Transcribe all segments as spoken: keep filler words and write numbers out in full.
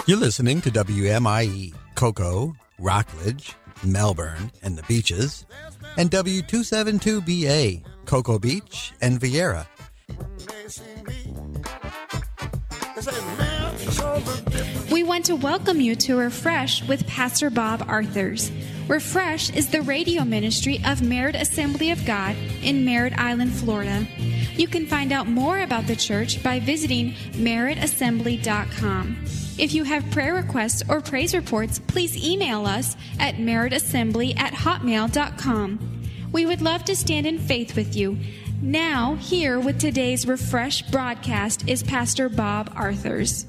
You're listening to W M I E, Cocoa, Rockledge, Melbourne, and the Beaches, and W two seventy-two B A, Cocoa Beach and Vieira. We want to welcome you to Refresh with Pastor Bob Arthurs. Refresh is the radio ministry of Merritt Assembly of God in Merritt Island, Florida. You can find out more about the church by visiting merritt assembly dot com. If you have prayer requests or praise reports, please email us at merrittassembly at hotmail dot com. We would love to stand in faith with you. Now, here with today's Refresh broadcast is Pastor Bob Arthurs.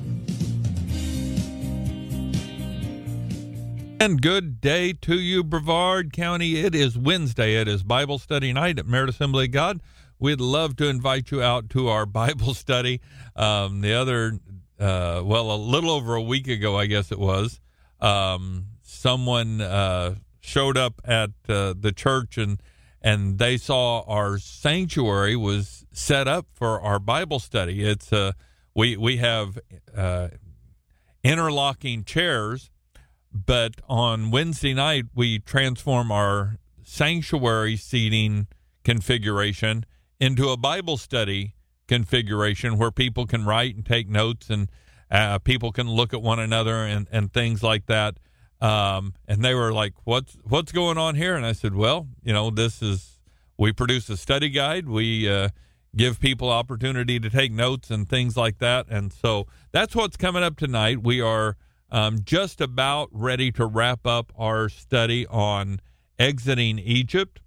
And good day to you, Brevard County. It is Wednesday. It is Bible study night at Merritt Assembly of God. We'd love to invite you out to our Bible study. Um, the other, uh, well, a little over a week ago, I guess it was, um, someone uh, showed up at uh, the church and and they saw our sanctuary was set up for our Bible study. It's uh, we we have uh, interlocking chairs. But on Wednesday night, we transform our sanctuary seating configuration into a Bible study configuration where people can write and take notes and uh, people can look at one another and, and things like that. Um, and they were like, what's, what's going on here? And I said, well, you know, this is, we produce a study guide. We uh, give people opportunity to take notes and things like that. And so that's what's coming up tonight. We are Um, just about ready to wrap up our study on exiting Egypt,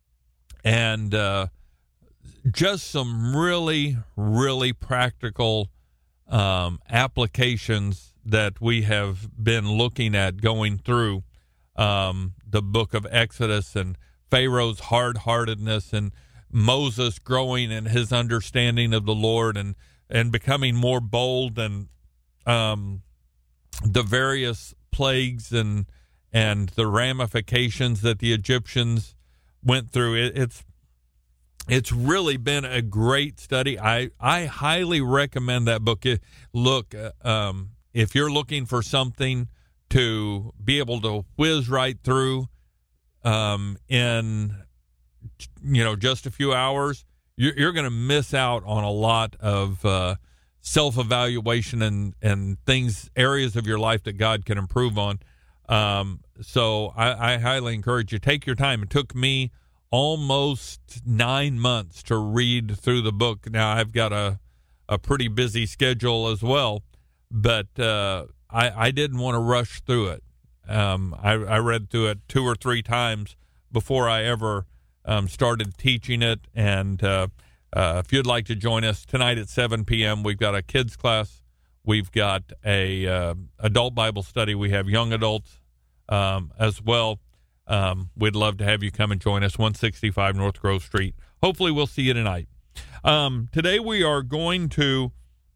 and uh, just some really, really practical um, applications that we have been looking at going through um, the book of Exodus and Pharaoh's hard-heartedness and Moses growing in his understanding of the Lord and, and becoming more bold and um the various plagues and and the ramifications that the Egyptians went through. It, it's it's really been a great study. I, I highly recommend that book. It, look, um, if you're looking for something to be able to whiz right through um, in you know just a few hours, you're, you're going to miss out on a lot of uh, self-evaluation and, and things, areas of your life that God can improve on. Um, so I, I highly encourage you, take your time. It took me almost nine months to read through the book. Now I've got a, a pretty busy schedule as well, but uh, I, I didn't want to rush through it. Um, I, I read through it two or three times before I ever um, started teaching it. And uh, Uh, if you'd like to join us tonight at seven p.m., we've got a kids class. We've got a uh, adult Bible study. We have young adults um, as well. Um, we'd love to have you come and join us, one sixty-five North Grove Street. Hopefully we'll see you tonight. Um, today we are going to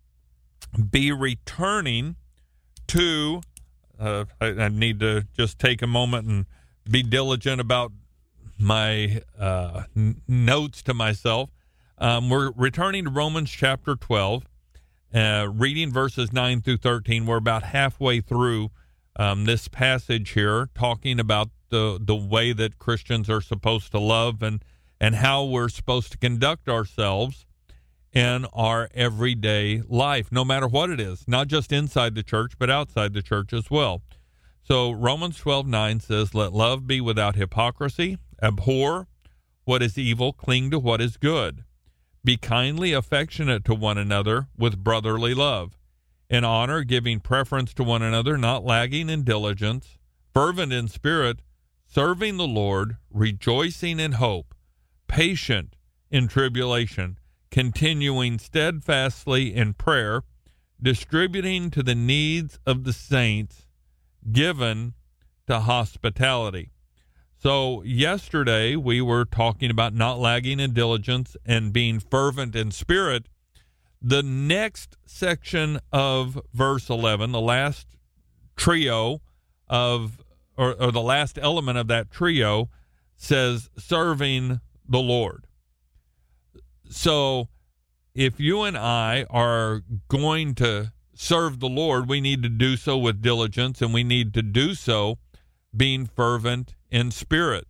be returning to, uh, I, I need to just take a moment and be diligent about my uh, n- notes to myself. Um, we're returning to Romans chapter twelve, uh, reading verses nine through thirteen. We're about halfway through um, this passage here, talking about the the way that Christians are supposed to love and, and how we're supposed to conduct ourselves in our everyday life, no matter what it is, not just inside the church, but outside the church as well. So Romans twelve nine says, "Let love be without hypocrisy, abhor what is evil, cling to what is good. Be kindly affectionate to one another with brotherly love, in honor giving preference to one another, not lagging in diligence, fervent in spirit, serving the Lord, rejoicing in hope, patient in tribulation, continuing steadfastly in prayer, distributing to the needs of the saints, given to hospitality." So yesterday we were talking about not lagging in diligence and being fervent in spirit. The next section of verse eleven, the last trio of, or, or the last element of that trio, says serving the Lord. So if you and I are going to serve the Lord, we need to do so with diligence, and we need to do so being fervent in spirit.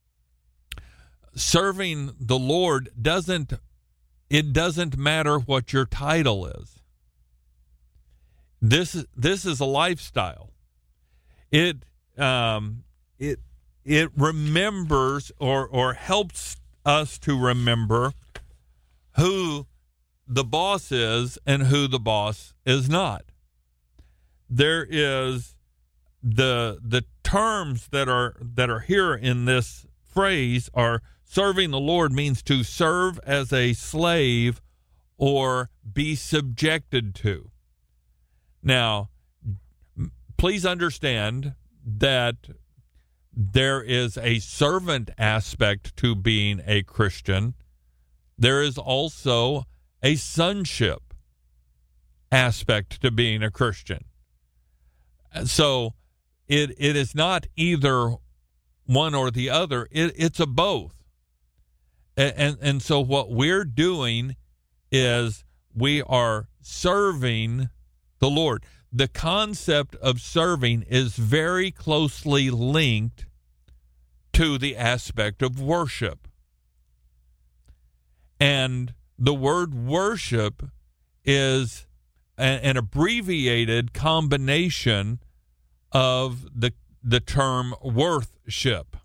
Serving the Lord doesn't, it doesn't matter what your title is. This, this is a lifestyle. It, um, it, it remembers or, or helps us to remember who the boss is and who the boss is not. There is the the terms that are that are here in this phrase are serving the Lord means to serve as a slave or be subjected to. Now, please understand that there is a servant aspect to being a Christian. There is also a sonship aspect to being a Christian. So it it is not either one or the other. It, it's a both. And, and and so what we're doing is we are serving the Lord. The concept of serving is very closely linked to the aspect of worship. And the word worship is a, an abbreviated combination of the the term worthship.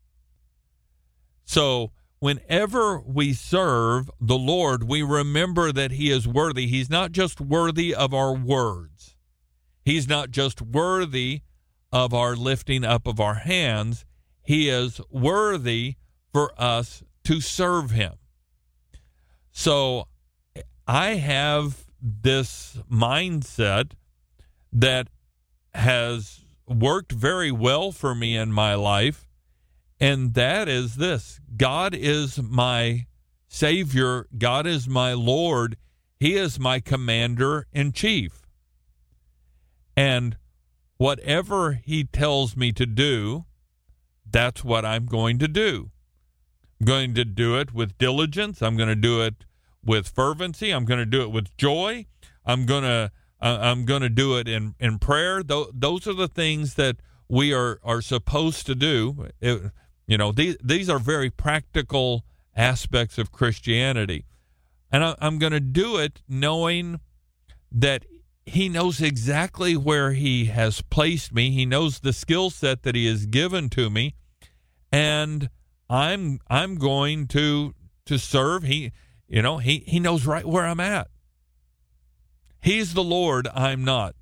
So whenever we serve the Lord, we remember that he is worthy. He's not just worthy of our words. He's not just worthy of our lifting up of our hands. He is worthy for us to serve him. So I have this mindset that has worked very well for me in my life, and that is this: God is my Savior. God is my Lord. He is my commander-in-chief. And whatever he tells me to do, that's what I'm going to do. I'm going to do it with diligence. I'm going to do it with fervency. I'm going to do it with joy. I'm going to uh, I'm going to do it in, in prayer. Th- those are the things that we are, are supposed to do. It, you know, these these are very practical aspects of Christianity. And I, I'm going to do it knowing that he knows exactly where he has placed me. He knows the skill set that he has given to me, and I'm I'm going to to serve. He, you know, he he knows right where I'm at. He's the Lord, I'm not.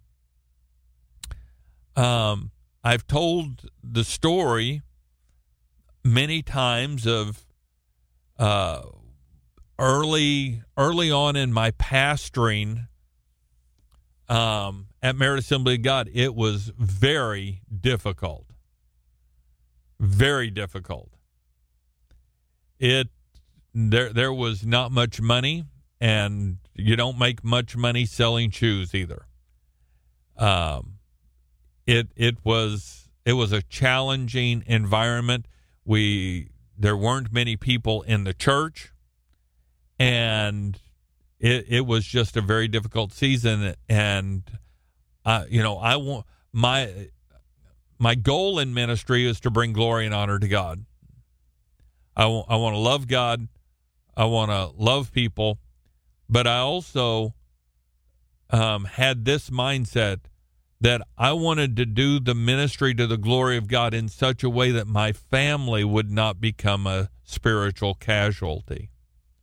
Um, I've told the story many times of uh, early early on in my pastoring um, at Merit Assembly of God. It was very difficult, very difficult. It there there was not much money, and you don't make much money selling shoes either. Um, it it was it was a challenging environment. We there weren't many people in the church, and it it was just a very difficult season. And uh, you know, I want my my goal in ministry is to bring glory and honor to God. I want I want to love God. I want to love people. But I also um, had this mindset that I wanted to do the ministry to the glory of God in such a way that my family would not become a spiritual casualty.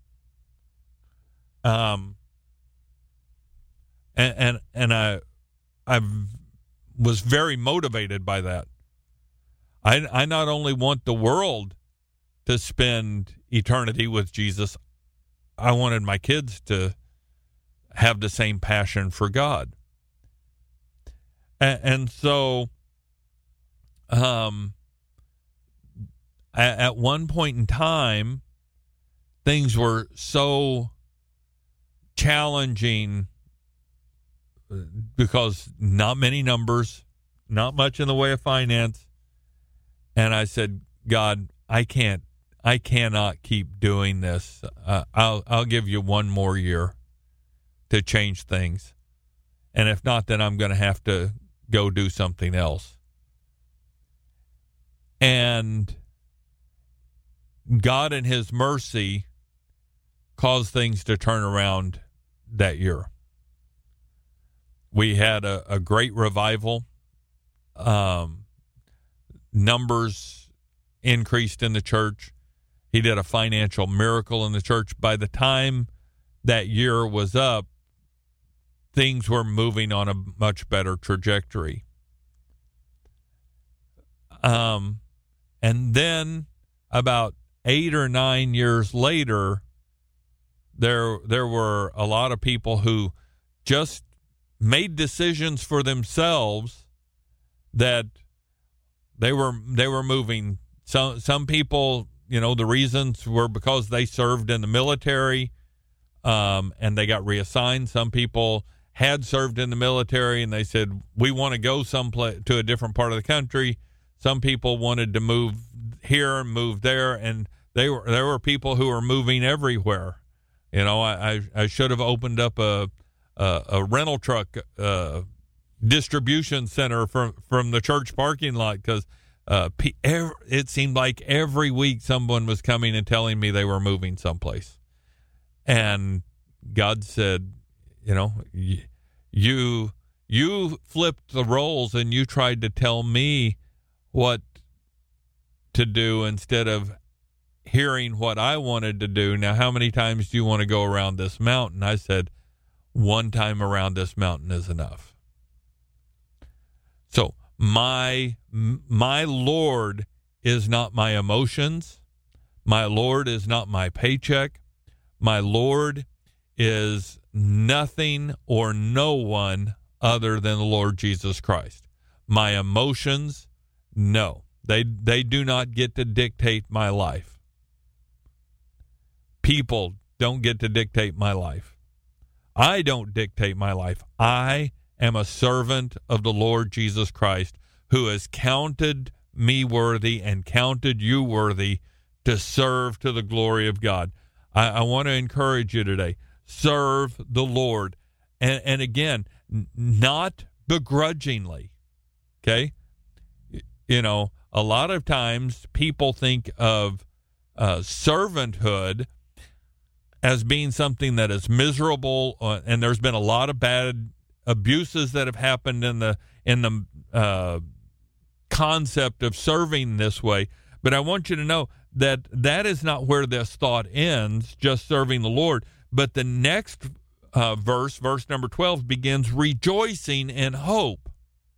Um, and and, and I I was very motivated by that. I I not only want the world to spend eternity with Jesus, I wanted my kids to have the same passion for God. And, and so um, at, at one point in time, things were so challenging because not many numbers, not much in the way of finance. And I said, God, I can't. I cannot keep doing this. Uh, I'll I'll give you one more year to change things. And if not, then I'm going to have to go do something else. And God in his mercy caused things to turn around that year. We had a, a great revival. Um, numbers increased in the church. He did a financial miracle in the church. By the time that year was up, things were moving on a much better trajectory. Um, and then about eight or nine years later, there there were a lot of people who just made decisions for themselves that they were they were moving. Some some people, you know, the reasons were because they served in the military, um, and they got reassigned. Some people had served in the military and they said, we want to go someplace to a different part of the country. Some people wanted to move here and move there, and they were there were people who were moving everywhere. You know, I I, I should have opened up a a, a rental truck uh, distribution center from from the church parking lot, because uh, it seemed like every week someone was coming and telling me they were moving someplace, and God said, you know, you you flipped the roles and you tried to tell me what to do instead of hearing what I wanted to do. Now, how many times do you want to go around this mountain? I said, one time around this mountain is enough. So my my Lord is not my emotions. My Lord is not my paycheck. My Lord is nothing or no one other than the Lord Jesus Christ. My emotions, no. They they do not get to dictate my life. People don't get to dictate my life. I don't dictate my life. I am a servant of the Lord Jesus Christ, who has counted me worthy and counted you worthy to serve to the glory of God. I, I want to encourage you today. Serve the Lord. And, and again, n- not begrudgingly. Okay? You know, a lot of times people think of uh, servanthood as being something that is miserable, uh, and there's been a lot of bad abuses that have happened in the in the uh, concept of serving this way. But I want you to know that that is not where this thought ends, just serving the Lord. But the next uh, verse, verse number twelve, begins rejoicing in hope.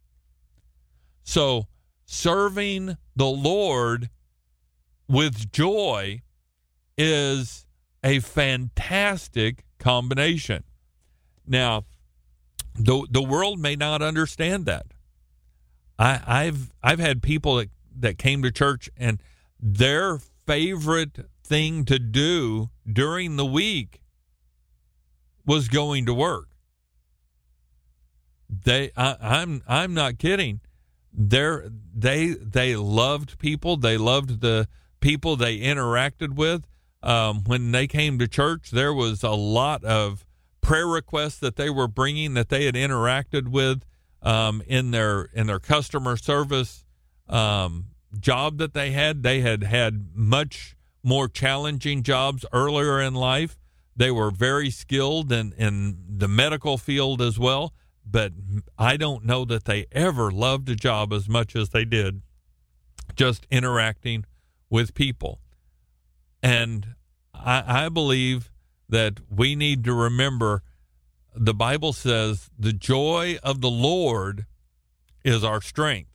So serving the Lord with joy is a fantastic combination. Now, the the world may not understand that. I, I've I've had people that, that came to church and their favorite thing to do during the week was going to work. They I, I'm I'm not kidding. They're, they they loved people. They loved the people they interacted with. Um, when they came to church, there was a lot of prayer requests that they were bringing that they had interacted with um, in their in their customer service um, job that they had. They had had much more challenging jobs earlier in life. They were very skilled in, in the medical field as well, but I don't know that they ever loved a job as much as they did just interacting with people. And I, I believe that we need to remember the Bible says the joy of the Lord is our strength.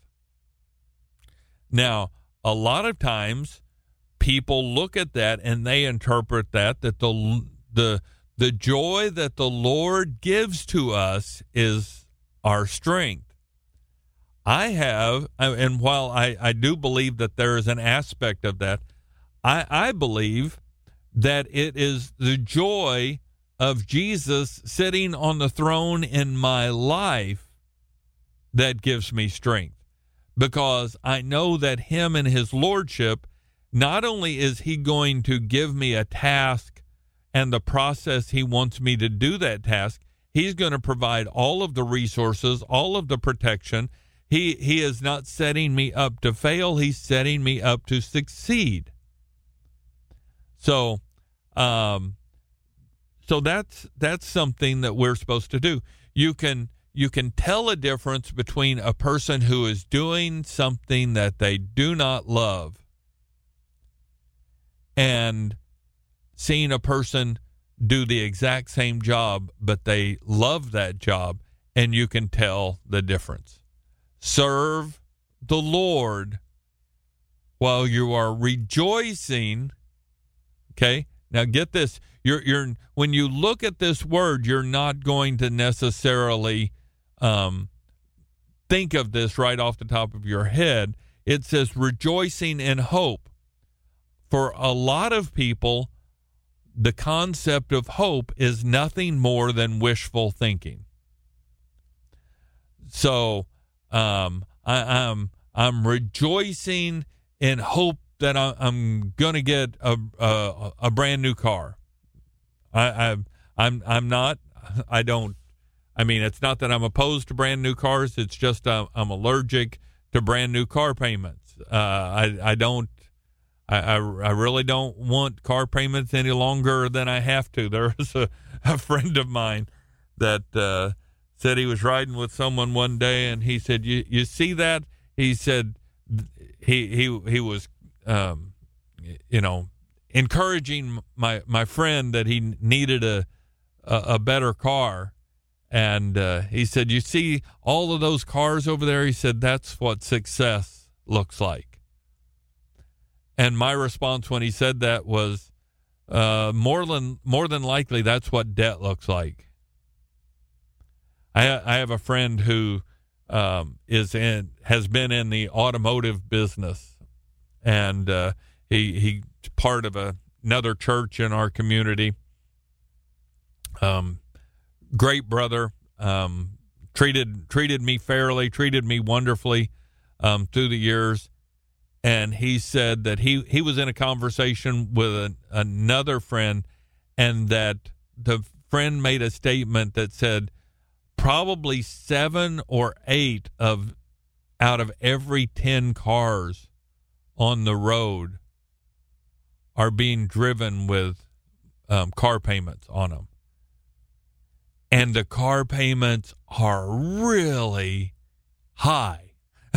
Now, a lot of times people look at that and they interpret that, that the the the joy that the Lord gives to us is our strength. I have, and while I, I do believe that there is an aspect of that, I, I believe that it is the joy of Jesus sitting on the throne in my life that gives me strength, because I know that him and his lordship, not only is he going to give me a task and the process he wants me to do that task, He's going to provide all of the resources, all of the protection. He he is not setting me up to fail. He's setting me up to succeed. So, um, so that's that's something that we're supposed to do. You can you can tell a difference between a person who is doing something that they do not love and seeing a person do the exact same job, but they love that job, and you can tell the difference. Serve the Lord while you are rejoicing. Okay, now get this. You're you're when you look at this word, you're not going to necessarily um, think of this right off the top of your head. It says rejoicing in hope. For a lot of people, the concept of hope is nothing more than wishful thinking. So um, I, I'm I'm rejoicing in hope that I, I'm going to get a, a a brand new car. I, I I'm I'm not. I don't. I mean, it's not that I'm opposed to brand new cars. It's just uh, I'm allergic to brand new car payments. Uh, I I don't. I, I, I really don't want car payments any longer than I have to. There was a, a friend of mine that uh, said he was riding with someone one day, and he said, "You you see that?" He said he he he was, um, you know, encouraging my my friend that he needed a a, a better car, and uh, he said, "You see all of those cars over there?" He said, "That's what success looks like." And my response when he said that was, uh, more than more than likely, that's what debt looks like. I I have a friend who um, is in has been in the automotive business, and uh, he he's part of a, another church in our community. Um, great brother, um, treated treated me fairly, treated me wonderfully um, through the years. And he said that he, he was in a conversation with a, another friend, and that the friend made a statement that said probably seven or eight of out of every ten cars on the road are being driven with um, car payments on them. And the car payments are really high.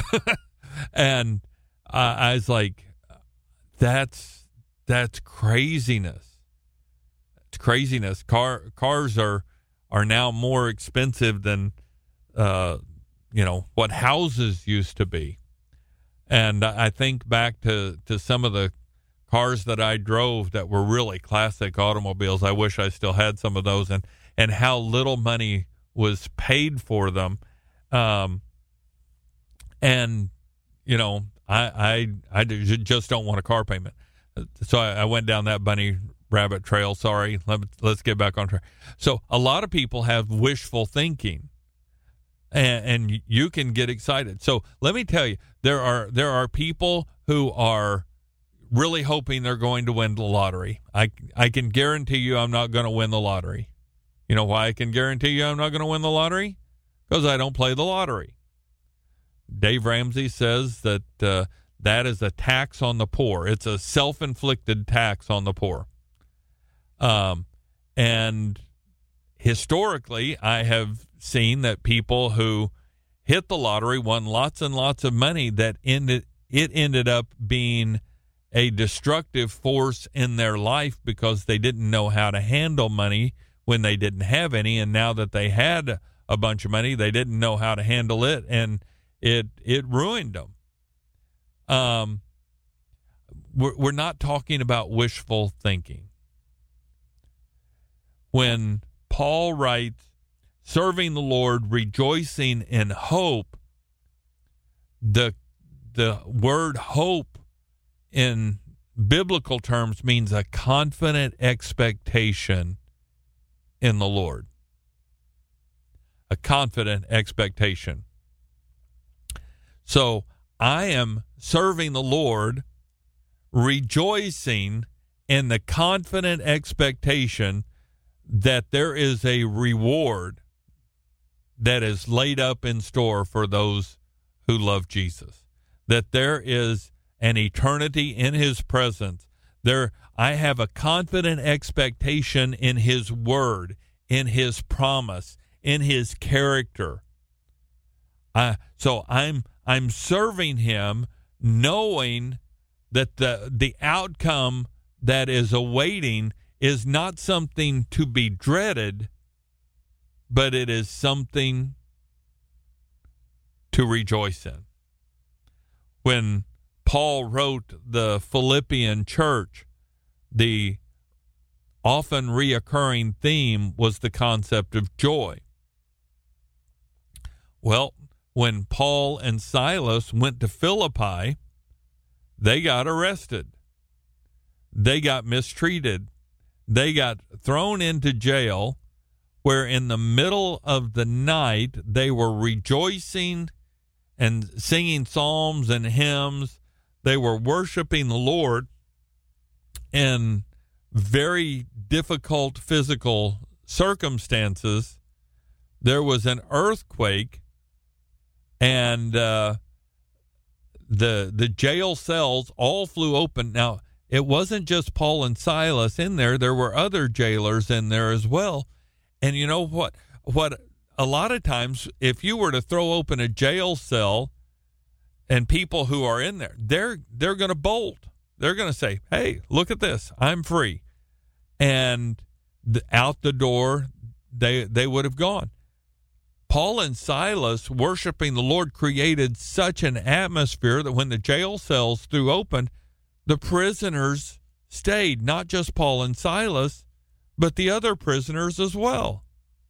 And Uh, I was like, that's that's craziness. It's craziness. Car cars are are now more expensive than uh, you know what houses used to be. And I think back to, to some of the cars that I drove that were really classic automobiles. I wish I still had some of those, and and how little money was paid for them. Um, and you know. I, I I just don't want a car payment. So I, I went down that bunny rabbit trail. Sorry. Let, let's get back on track. So a lot of people have wishful thinking, and, and you can get excited. So let me tell you, there are there are people who are really hoping they're going to win the lottery. I, I can guarantee you I'm not going to win the lottery. You know why I can guarantee you I'm not going to win the lottery? Because I don't play the lottery. Dave Ramsey says that uh, that is a tax on the poor. It's a self-inflicted tax on the poor. Um, and historically, I have seen that people who hit the lottery won lots and lots of money, that ended it ended up being a destructive force in their life because they didn't know how to handle money when they didn't have any, and now that they had a bunch of money, they didn't know how to handle it, and It it ruined them. Um, we're, we're not talking about wishful thinking. When Paul writes, serving the Lord, rejoicing in hope, the the word hope in biblical terms means a confident expectation in the Lord. A confident expectation. So I am serving the Lord, rejoicing in the confident expectation that there is a reward that is laid up in store for those who love Jesus, that there is an eternity in his presence. There, I have a confident expectation in his word, in his promise, in his character. I, so I'm I'm serving him knowing that the the outcome that is awaiting is not something to be dreaded, but it is something to rejoice in. When Paul wrote the Philippian church, the often reoccurring theme was the concept of joy. Well, when Paul and Silas went to Philippi, they got arrested. They got mistreated. They got thrown into jail, where in the middle of the night they were rejoicing and singing psalms and hymns. They were worshiping the Lord in very difficult physical circumstances. There was an earthquake, and uh, the the jail cells all flew open. Now, it wasn't just Paul and Silas in there. There were other jailers in there as well. And you know what? What a lot of times, if you were to throw open a jail cell and people who are in there, they're they're going to bolt. They're going to say, "Hey, look at this. I'm free." And the, out the door, they they would have gone. Paul and Silas worshiping the Lord created such an atmosphere that when the jail cells threw open, the prisoners stayed, not just Paul and Silas, but the other prisoners as well.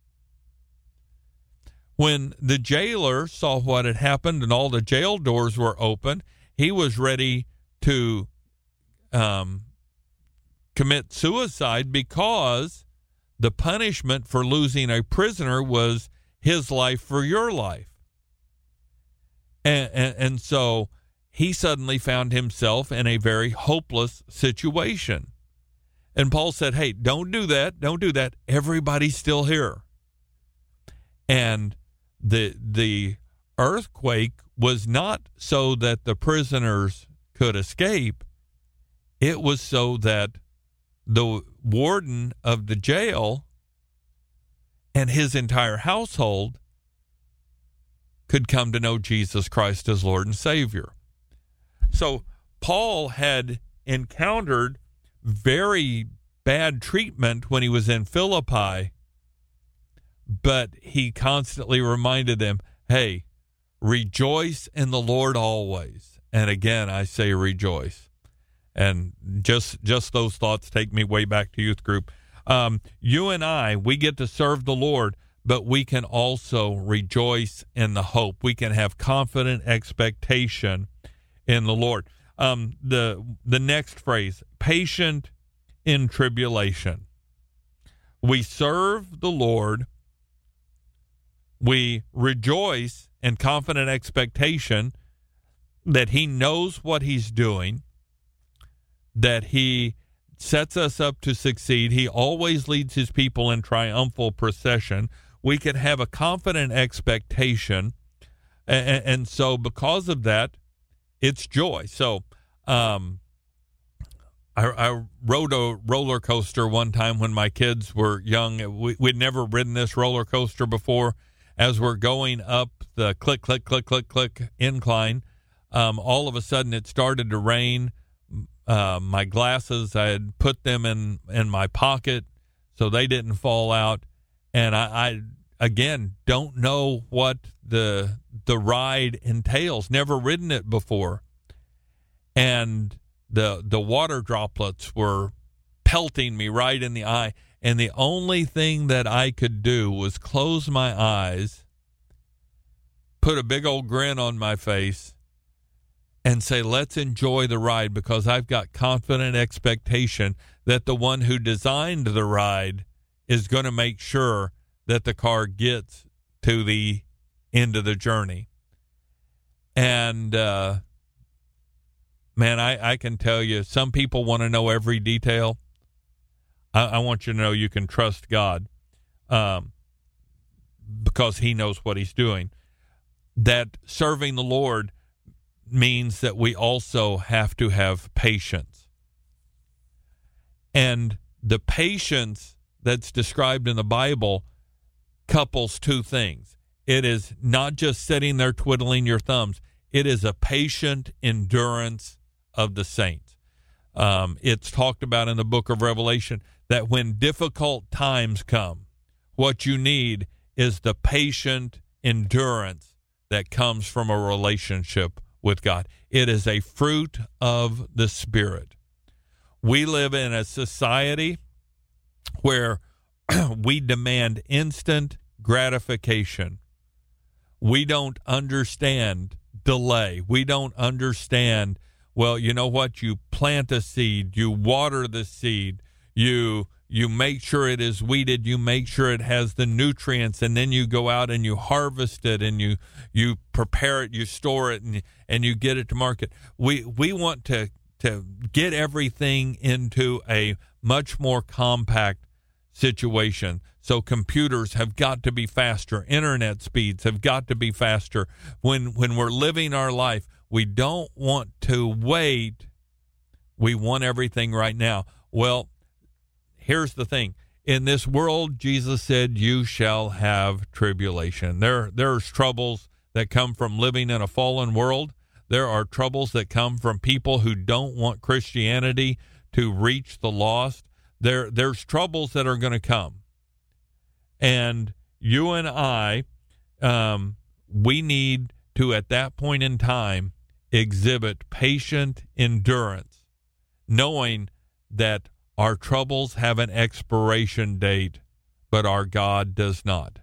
When the jailer saw what had happened and all the jail doors were open, he was ready to um, commit suicide, because the punishment for losing a prisoner was his life for your life. And, and, and so he suddenly found himself in a very hopeless situation. And Paul said, "Hey, don't do that. Don't do that. Everybody's still here." And the the earthquake was not so that the prisoners could escape. It was so that the warden of the jail and his entire household could come to know Jesus Christ as Lord and Savior. So Paul had encountered very bad treatment when he was in Philippi, but he constantly reminded them, "Hey, rejoice in the Lord always." And again, I say rejoice. And just just those thoughts take me way back to youth group. Um, you and I, we get to serve the Lord, but we can also rejoice in the hope. We can have confident expectation in the Lord. Um, the the next phrase, patient in tribulation. We serve the Lord. We rejoice in confident expectation that he knows what he's doing, that he sets us up to succeed. He always leads his people in triumphal procession. We can have a confident expectation, and, and so because of that, it's joy. So um, I, I rode a roller coaster one time when my kids were young. We, we'd never ridden this roller coaster before. As we're going up the click, click, click, click, click incline, um, all of a sudden it started to rain. Uh, my glasses, I had put them in, in my pocket so they didn't fall out. And I, I again, don't know what the the ride entails. Never ridden it before. And the the water droplets were pelting me right in the eye. And the only thing that I could do was close my eyes, put a big old grin on my face, and say, let's enjoy the ride, because I've got confident expectation that the one who designed the ride is going to make sure that the car gets to the end of the journey. And, uh, man, I, I can tell you, some people want to know every detail. I, I want you to know you can trust God. Um, because he knows what he's doing. That serving the Lord means that we also have to have patience. And the patience that's described in the Bible couples two things. It is not just sitting there twiddling your thumbs. It is a patient endurance of the saints. Um, it's talked about in the book of Revelation that when difficult times come, what you need is the patient endurance that comes from a relationship with God. It is a fruit of the Spirit. We live in a society where we demand instant gratification. We don't understand delay. We don't understand, well, you know what? You plant a seed, you water the seed, you you make sure it is weeded, you make sure it has the nutrients, and then you go out and you harvest it and you you prepare it, you store it, and and you get it to market. We we want to to get everything into a much more compact situation. So computers have got to be faster. Internet speeds have got to be faster. When when we're living our life, we don't want to wait. We want everything right now. Well, here's the thing. In this world, Jesus said, you shall have tribulation. There, there's troubles that come from living in a fallen world. There are troubles that come from people who don't want Christianity to reach the lost. There, there's troubles that are going to come. And you and I, um, we need to, at that point in time, exhibit patient endurance, knowing that our troubles have an expiration date, but our God does not.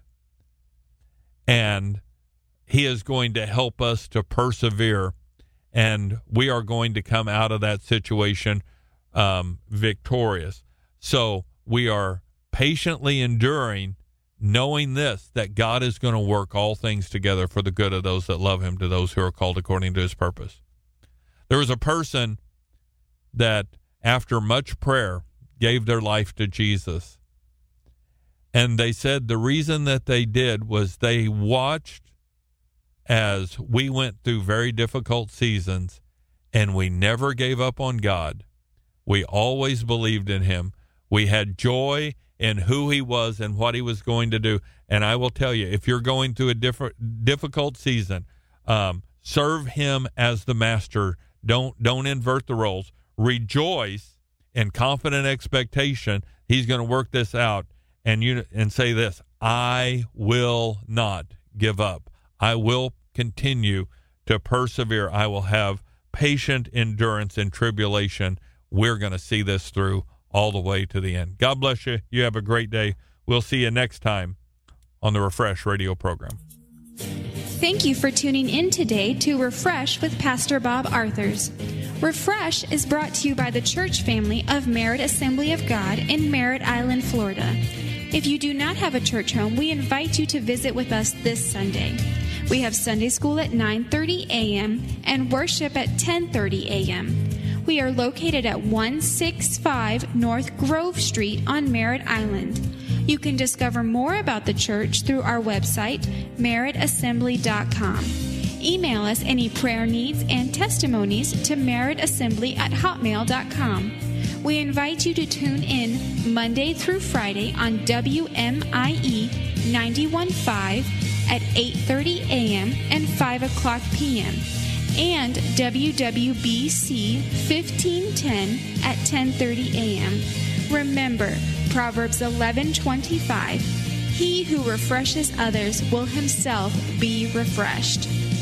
And he is going to help us to persevere, and we are going to come out of that situation um, victorious. So we are patiently enduring, knowing this, that God is going to work all things together for the good of those that love him, to those who are called according to his purpose. There was a person that, after much prayer, gave their life to Jesus. And they said the reason that they did was they watched as we went through very difficult seasons, and we never gave up on God. We always believed in him. We had joy in who he was and what he was going to do. And I will tell you, if you're going through a different, difficult season, um, serve him as the master. Don't don't invert the roles. Rejoice in confident expectation. He's going to work this out. And you and say this: I will not give up. I will continue to persevere. I will have patient endurance in tribulation. We're going to see this through all the way to the end. God bless you. You have a great day. We'll see you next time on the Refresh radio program. Thank you for tuning in today to Refresh with Pastor Bob Arthurs. Refresh is brought to you by the church family of Merritt Assembly of God in Merritt Island, Florida. If you do not have a church home, we invite you to visit with us this Sunday. We have Sunday school at nine thirty a.m. and worship at ten thirty a.m. We are located at one sixty-five North Grove Street on Merritt Island. You can discover more about the church through our website, merritt assembly dot com. Email us any prayer needs and testimonies to merrittassembly at hotmail dot com. We invite you to tune in Monday through Friday on W M I E ninety-one point five at eight thirty a.m. and five o'clock p.m. and W W B C fifteen ten at ten thirty a.m. Remember, Proverbs eleven twenty-five, he who refreshes others will himself be refreshed.